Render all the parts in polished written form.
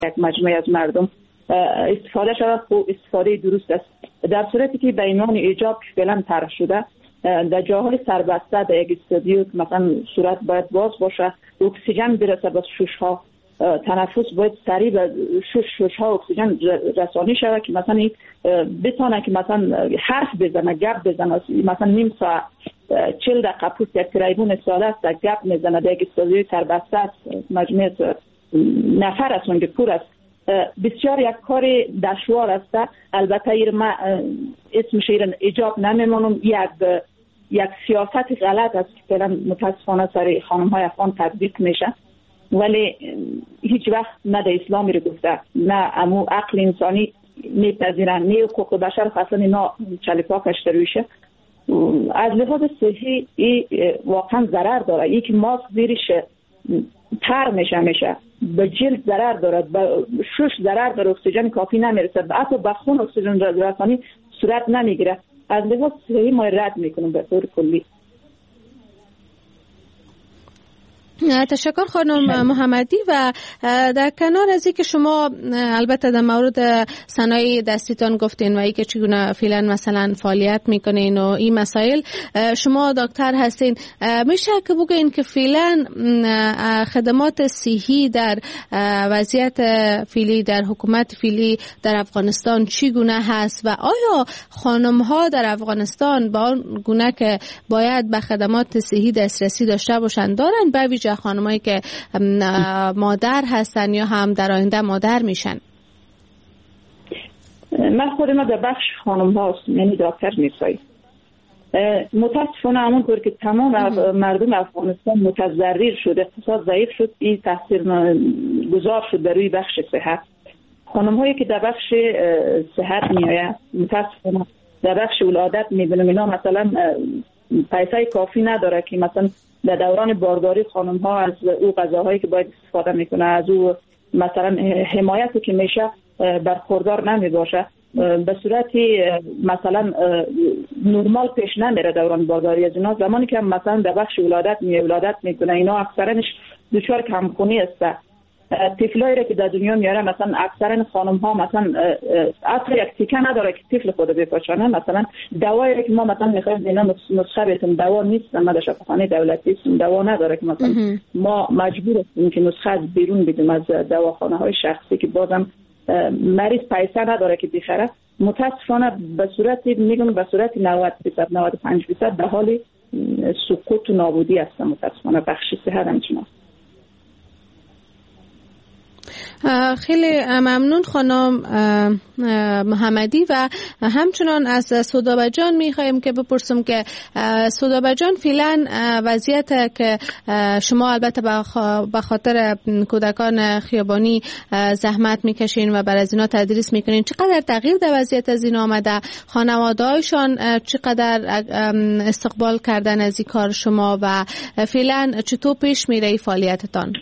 یک مجموعه از مردم استفاده شود، خب استفاده درست است. در صورتی که به عنوان ایجاب فعلا طرح شده در جاهای سربسته در یک استودیو مثلا صورت باید باز باشه، اکسیژن برسه به شش‌ها، تنفس باید سریع به شش‌ها اکسیژن رسانی شود که مثلا بتونه که مثلا حرف بزنه، گپ بزنه، مثلا نیم ساعت 40 دقیقه پشت یک تریبون ساده است گپ میزنه در یک استودیوی سربسته است، مجموعه نفر است اونجا پر است. بسیار یک کار دشوار است. البته اسمش ایجاب نمیمونم، یک سیاست غلط است که فعلا متاسفانه سر خانم‌های افغان تطبیق میشه، ولی هیچ وقت نه در اسلامی رو گفته نه امو عقل انسانی میپذیرن، نه حقوق بشر خاصه نه چلیپاکش درویشه. از لحاظ صحی واقعا ضرر داره. ای که ماسک زیرش تر میشه به جلد ضرر دارد، به شش ضرر داره، اکسیژن کافی نمیرسد، حتی به خون اکسیژن رسانی صورت نمیگیره. از لحاظ صحی ما رد میکنم به طور کلی. تشکر خانم محمدی. و در کنار از اینکه شما البته در مورد صنایع دستیتان گفتین و اینکه چگونه فعلا مثلا فعالیت میکنین و این مسائل، شما دکتر هستین، میشه که بگین که فعلا خدمات صحی در وضعیت فعلی در حکومت فعلی در افغانستان چگونه هست و آیا خانم ها در افغانستان با اون گونه که باید به خدمات صحی دسترسی داشته باشند دارن، به ویژه خانمایی که مادر هستن یا هم در آینده مادر میشن؟ من خودم در بخش خانم هاست، یعنی دکتر نیستم. متاسفانه همونطور که تمام مردم افغانستان متضرر شد، اقتصاد ضعیف شد، این تاثیر گذار شد در روی بخش صحت. خانم هایی که در بخش صحت میآید متاسفانه در بخش ولادت میبینم اینا مثلا پیسه کافی نداره که مثلا در دوران بارداری خانم ها از او غذاهایی که باید استفاده میکنه، از او مثلا حمایتی که میشه برخوردار نمی باشه، به صورتی مثلا نرمال پیش نمیره دوران بارداری از اینا. زمانی که مثلا در بخش ولادت میکنه اینا اکثرنش دچار کمخونی است. طفلایی را که در دنیا میاره مثلا اکثرا خانم ها مثلا حتی یک تیکه نداره که طفل خود بپاشانه. مثلا دوایی را که ما مثلا میخوایم اینا نسخه بهتون دوا نیست، ما در شفاخانه دولتی دوا نداره که مثلا ما مجبور هستیم که نسخه از بیرون بدیم از دواخانه های شخصی که بازم مریض پیسه نداره که بخره. متاسفانه به صورت میگم به صورت 90% 95% به حال سقوط و نابودی است. متاسفانه بخش صحت همچنان. خیلی ممنون خانم محمدی. و همچنان از سودابه جان میخوایم که بپرسم که سودابه جان فعلا وضعیت که شما البته به خاطر کودکان خیابانی زحمت میکشین و بر از اینا تدریس میکنین، چقدر تغییر در وضعیت از این آمده؟ خانواده‌هایشان چقدر استقبال کردن از این کار شما و فعلا چطور پیش میره این فعالیتتان؟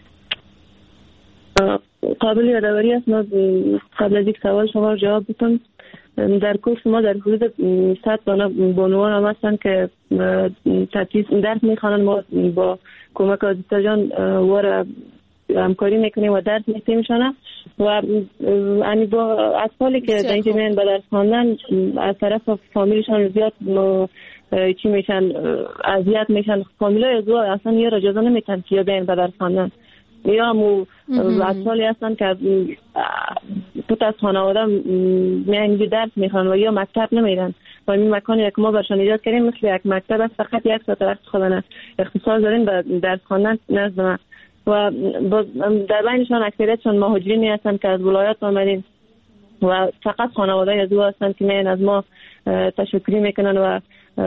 قابل یادآوری است. ما قبل از یک سوال شما رو جواب بدم. در کورس ما در حدود 100 بانوان هم هستن که تدریس درس میخوانن. ما با کمک آزیتا جان وارا همکاری میکنیم و درس میتیمشانه و یعنی با اطفالی که در اینجا میان به درس خواندن از طرف فامیلشان زیاد چی میشن، اذیت میشن. فامیلای از اصلا یه را اجازه نمیتن که بیان به درس خواندن. یا مو اطفالی هستن که پوت از خانواده میان درس میخوان و یا مکتب نمیرن و این مکانی که ما برشان ایجاد کردیم مثل یک مکتب است، فقط یک ساعت وقت خودن اختصاص داریم به درس خواندن نزد من و در بینشان اکثریتشان مهاجرینی هستن که از ولایات آمدین و فقط خانواده از او هستن که میان از ما تشکری میکنن و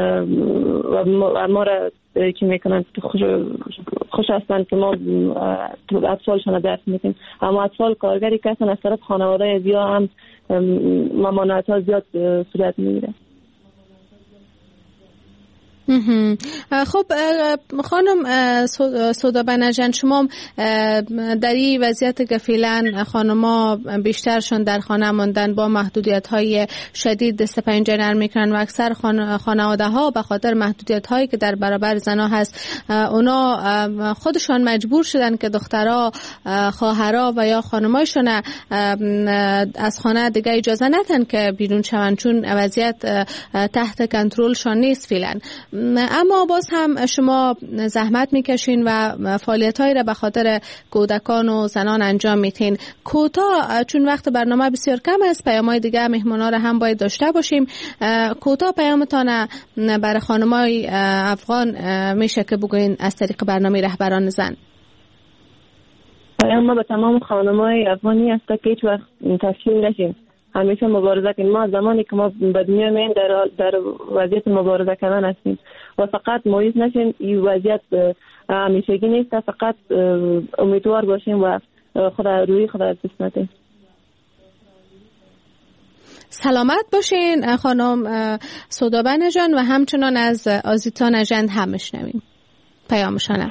ما را چی میکنن، خوش هستن که ما اطفالشان درس میکنیم. اما اطفال کارگری که هستن از طرف خانواده زیاد هم ممانعت ها زیاد صورت میگیره. خب خانم سودا بنجان، شما در این وضعیت که فعلا خانم‌ها بیشترشون در خانه ماندن با محدودیت‌های شدید دست پنجه نرم میکنن و اکثر خانواده‌ها به خاطر محدودیت‌هایی که در برابر زن‌ها هست اونا خودشان مجبور شدن که دخترها، خواهرها و یا خانمایشون از خانه دیگه اجازه ندن که بیرون شون، چون وضعیت تحت کنترلشان نیست فعلا. اما باز هم شما زحمت میکشین و فعالیت‌هایی را به خاطر کودکان و زنان انجام میتین. کوتاه، چون وقت برنامه بسیار کم است، پیام‌های دیگه مهمانا را هم باید داشته باشیم. کوتاه پیامتان برای خانم‌های افغان میشه که بگوین از طریق برنامه رهبران زن؟ پیام ما به تمام خانم‌های افغانی است که هیچ وقت تسلیم نشیم، همیشه مبارزه کنیم. ما زمانی که ما به دنیا میایم در وضعیت مبارزه کردن هستیم و فقط مایوس نشیم. این وضعیت همیشگی نیست، فقط امیدوار باشیم و روی خدا از دست ندیم. سلامت باشین خانم سودا بنجان و همچنان از آزیتا نژند هم میشنویم پیامشان.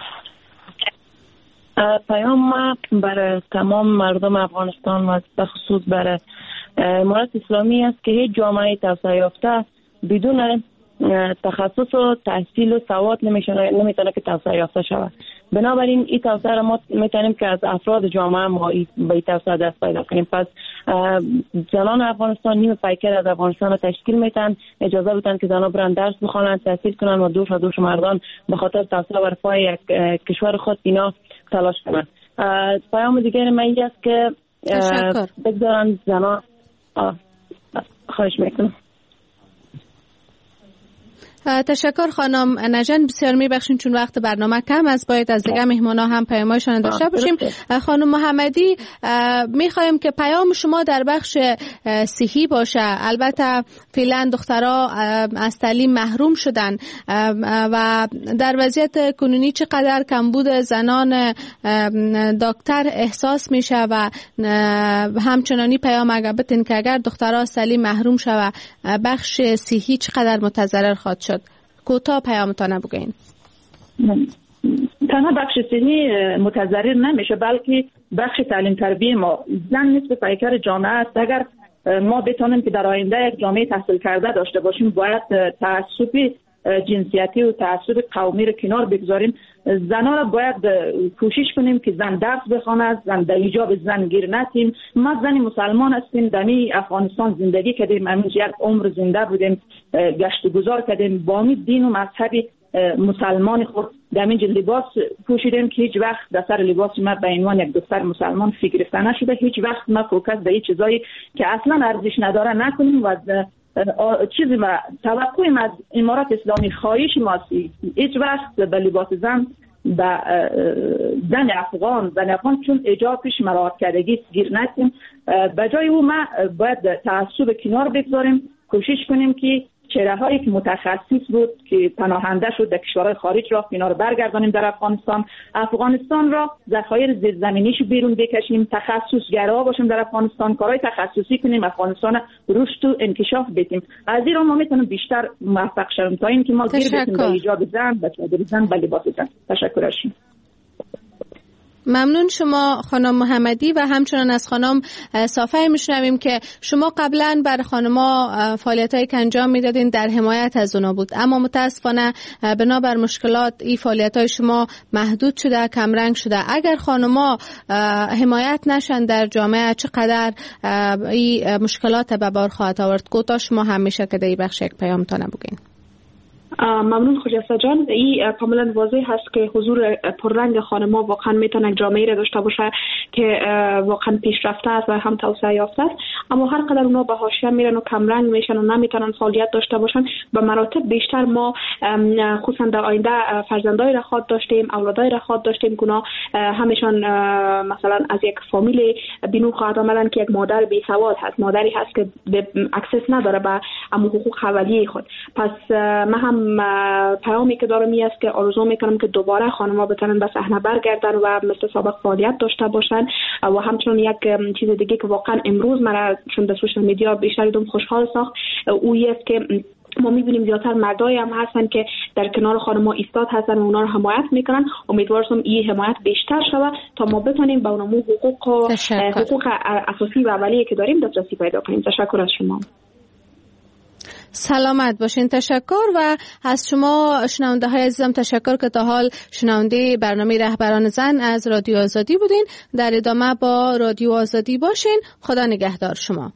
پیام ما برای تمام مردم افغانستان و به خصوص برای امارات اسلامی است که هیچ جامعه توسعه یافته بدون تخصص و تحصیل و سواد نمیتونه که توسعه یافته شود. بنابراین این توسعه را ما میتونیم که از افراد جامعه ما به این توسعه دست پیدا کنیم. پس زنان افغانستان نیم پیکر از افغانستان را تشکیل میتن. اجازه بدن که زنان برن درس بخوانند، تحصیل کنند و دوش مردان به خاطر توسعه و رفاه یک کشور خود اینا تلاش کنند. پیام دیگر من این است که بگذارن زنان خواهش میکنم. تشکر خانم نژند، بسیار میبخشیم چون وقت برنامه کم است، باید از دیگه مهمانا هم پیامایشان داشته باشیم. خانم محمدی، میخوایم که پیام شما در بخش صحی باشه. البته فعلا دخترها از تعلیم محروم شدن و در وضعیت کنونی چقدر کمبود زنان دکتر احساس میشه و همچنانی پیام اگر بتین که اگر دخترها از تعلیم محروم شوه بخش صحی چقدر متضرر خواهد شد. کوتاه پیامتان بگین. تنها بخش صحی متضرر نمیشه، بلکه بخش تعلیم تربیه ما. زن نصف پیکر جامعه است. اگر ما بتونیم که در آینده یک جامعه تحصیل کرده داشته باشیم، باید تعصب جنسیتی و تعصب قومی رو کنار بگذاریم. زنان را باید کوشش کنیم که زن درس بخواند، زن در حجاب زن گیر نتیم. ما زن مسلمان هستیم، در افغانستان زندگی کردیم، همین یک عمر زنده بودیم، گشت و گذار کردیم، با می دین و مذهب مسلمان خود در این لباس پوشیدیم که هیچ وقت در سر لباس ما به عنوان یک دختر مسلمان فکر گرفته نشده. هیچ وقت ما فوکس به چیزایی که اصلا ارزش نداره نکنیم و چیزی ما توقعیم از امارات اسلامی خواهش ماست هیچ وقت به لباس زن به زن افغان چون حجابش مراعات کردگی گیر نتیم. به جای او ما باید تعصب کنار بگذاریم، کوشش کنیم که چهره هایی که متخصص بود که پناهنده شد در کشورهای خارج را کنار برگردانیم در افغانستان را ذخایر زیرزمینیش بیرون بکشیم، تخصصگرا باشیم در افغانستان، کارهای تخصصی کنیم، افغانستان رشد و انکشاف بدیم. از این را ما میتونیم بیشتر موفق شویم تا اینکه ما گیر بتیم به حجاب زن، به چادر زن، به لباس زن. تشکرشون. ممنون شما خانم محمدی و همچنان از خانم صافی میشنویم که شما قبلا بر خانم‌ها فعالیتایی که انجام میدادین در حمایت از اونا بود، اما متاسفانه بنابر مشکلات این فعالیت‌های شما محدود شده، کمرنگ شده. اگر خانم‌ها حمایت نشن در جامعه چقدر این مشکلات به بار خواهد آورد؟ کوتاه شما همیشه که در این بخش یک پیامتون بگین. ممنون خجسته جان. این کاملا واضح هست که حضور پررنگ خانم‌ها واقعا میتونه جامعه را داشته باشه که واقعا پیشرفته است و هم توسعه یافته است، اما هر قدر اونا به حاشیه میرن و کم رنگ میشن و نمیتونن فعالیت داشته باشن، به مراتب بیشتر ما خصوصا در آینده فرزندای را خواد داشتیم، اولادای را خواد داشتیم که همشان مثلا از یک فامیل بینو خواهد آمدن که یک مادر بی سواد هست، مادری هست که اکسس نداره به حقوق اولیه خود. پس ما هم پیامی که دارم است که آرزو میکنم که دوباره خانم‌ها بتونن به صحنه برگردن و مثل سابق فعالیت داشته باشن. و همچنین یک چیز دیگه که واقعا امروز مرا چون در سوشال میدیا بیشتر دیدم خوشحال ساخت او است که ما می‌بینیم زیادتر مردای هم هستن که در کنار خانم‌ها ایستاد هستن و اونا رو حمایت میکنن. امیدوارم این حمایت بیشتر شود تا ما بتونیم به اونمو حقوق اساسی و اولیه که داریم دسترسی پیدا کنیم. تشکر از شما. سلامت باشین. تشکر. و از شما شنونده های عزیزم تشکر که تا حال شنونده برنامه رهبران زن از رادیو آزادی بودین. در ادامه با رادیو آزادی باشین. خدا نگهدار شما.